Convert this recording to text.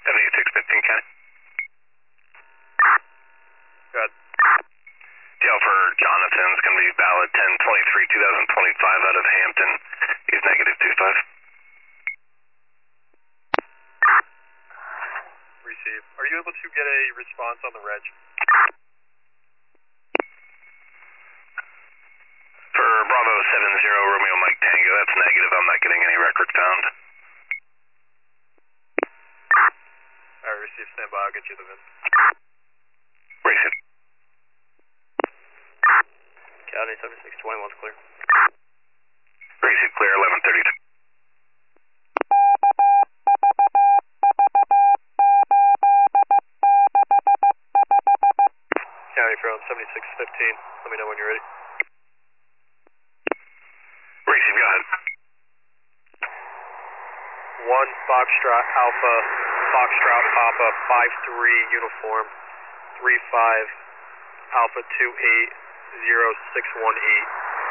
7615, County. Go ahead. TL for Jonathan is going to be valid 10/23/2025 out of Hampton. He's -25. Receive. Are you able to get a response on the reg? For Bravo 70 Romeo Mike Tango, that's negative. I'm not getting any record found. Alright, receive. Stand by. I'll get you the VIN. Receive. County 7621's clear. Receive clear 1132. County from 7615. Let me know when you're ready. Receive, go ahead. 1 Foxtrot Alpha, Foxtrot Papa 53 uniform 35 Alpha 28061E.